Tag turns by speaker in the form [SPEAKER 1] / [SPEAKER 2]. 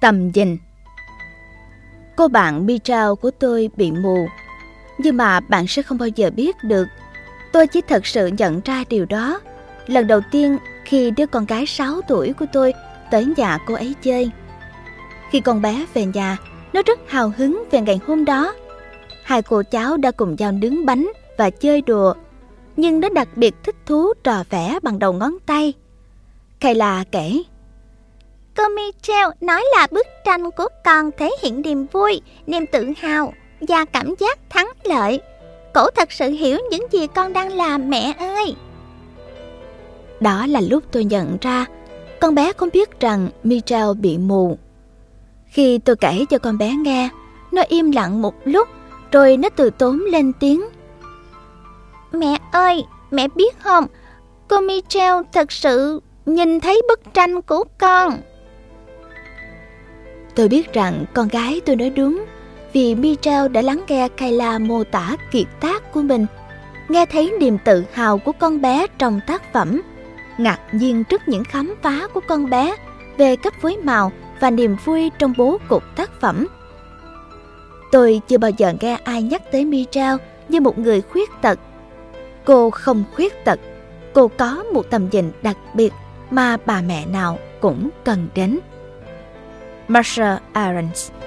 [SPEAKER 1] Tầm nhìn. Cô bạn Michelle của tôi bị mù, nhưng mà bạn sẽ không bao giờ biết được. Tôi chỉ thật sự nhận ra điều đó lần đầu tiên khi đứa con gái 6 tuổi của tôi tới nhà cô ấy chơi. Khi con bé về nhà, nó rất hào hứng về ngày hôm đó. Hai cô cháu đã cùng nhau nướng bánh và chơi đùa, nhưng nó đặc biệt thích thú trò vẽ bằng đầu ngón tay. Kayla kể:
[SPEAKER 2] Cô Michelle nói là bức tranh của con thể hiện niềm vui, niềm tự hào và cảm giác thắng lợi. Cổ thật sự hiểu những gì con đang làm, mẹ ơi.
[SPEAKER 1] Đó là lúc tôi nhận ra con bé không biết rằng Michelle bị mù. Khi tôi kể cho con bé nghe, nó im lặng một lúc, rồi nó từ tốn lên tiếng:
[SPEAKER 2] Mẹ ơi, mẹ biết không, cô Michelle thật sự nhìn thấy bức tranh của con.
[SPEAKER 1] Tôi biết rằng con gái tôi nói đúng, vì Michelle đã lắng nghe Kayla mô tả kiệt tác của mình, nghe thấy niềm tự hào của con bé trong tác phẩm, ngạc nhiên trước những khám phá của con bé về cách phối màu và niềm vui trong bố cục tác phẩm. Tôi chưa bao giờ nghe ai nhắc tới Michelle như một người khuyết tật. Cô không khuyết tật, cô có một tầm nhìn đặc biệt mà bà mẹ nào cũng cần đến. Marsha Ahrens.